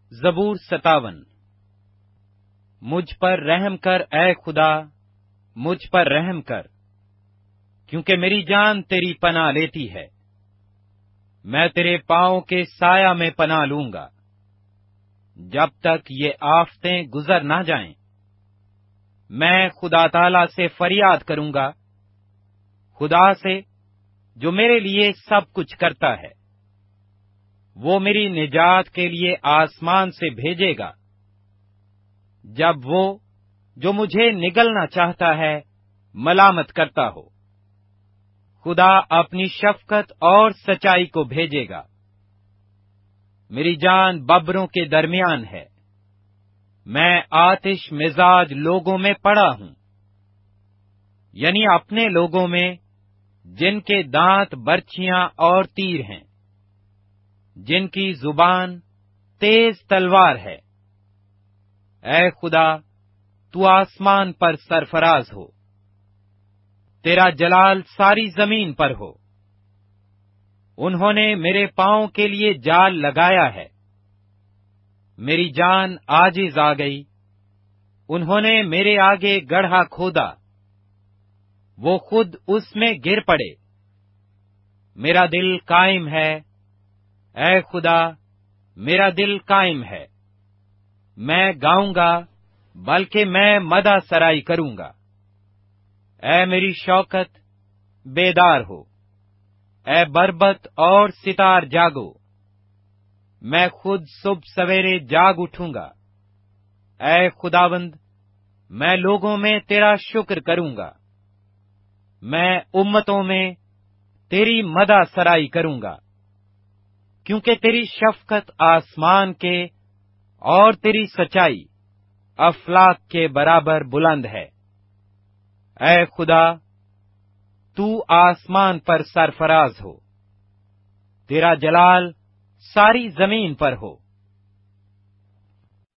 زبور 57۔ مجھ پر رحم کر اے خدا، مجھ پر رحم کر، کیونکہ میری جان تیری پناہ لیتی ہے۔ میں تیرے پاؤں کے سایہ میں پناہ لوں گا، جب تک یہ آفتیں گزر نہ جائیں۔ میں خدا تعالی سے فریاد کروں گا، خدا سے جو میرے لیے سب کچھ کرتا ہے۔ وہ میری نجات کے لیے آسمان سے بھیجے گا، جب وہ جو مجھے نگلنا چاہتا ہے ملامت کرتا ہو۔ خدا اپنی شفقت اور سچائی کو بھیجے گا۔ میری جان ببروں کے درمیان ہے، میں آتش مزاج لوگوں میں پڑا ہوں، یعنی اپنے لوگوں میں جن کے دانت برچھیاں اور تیر ہیں، جن کی زبان تیز تلوار ہے۔ اے خدا، تو آسمان پر سرفراز ہو، تیرا جلال ساری زمین پر ہو۔ انہوں نے میرے پاؤں کے لیے جال لگایا ہے، میری جان عاجز آ گئی۔ انہوں نے میرے آگے گڑھا کھودا، وہ خود اس میں گر پڑے۔ میرا دل قائم ہے، اے خدا، میرا دل قائم ہے۔ میں گاؤں گا، بلکہ میں مدح سرائی کروں گا۔ اے میری شوکت، بیدار ہو، اے بربط اور ستار جاگو۔ میں خود صبح سویرے جاگ اٹھوں گا۔ اے خداوند، میں لوگوں میں تیرا شکر کروں گا، میں امتوں میں تیری مدح سرائی کروں گا، کیونکہ تیری شفقت آسمان کے اور تیری سچائی افلاک کے برابر بلند ہے۔ اے خدا، تو آسمان پر سرفراز ہو، تیرا جلال ساری زمین پر ہو۔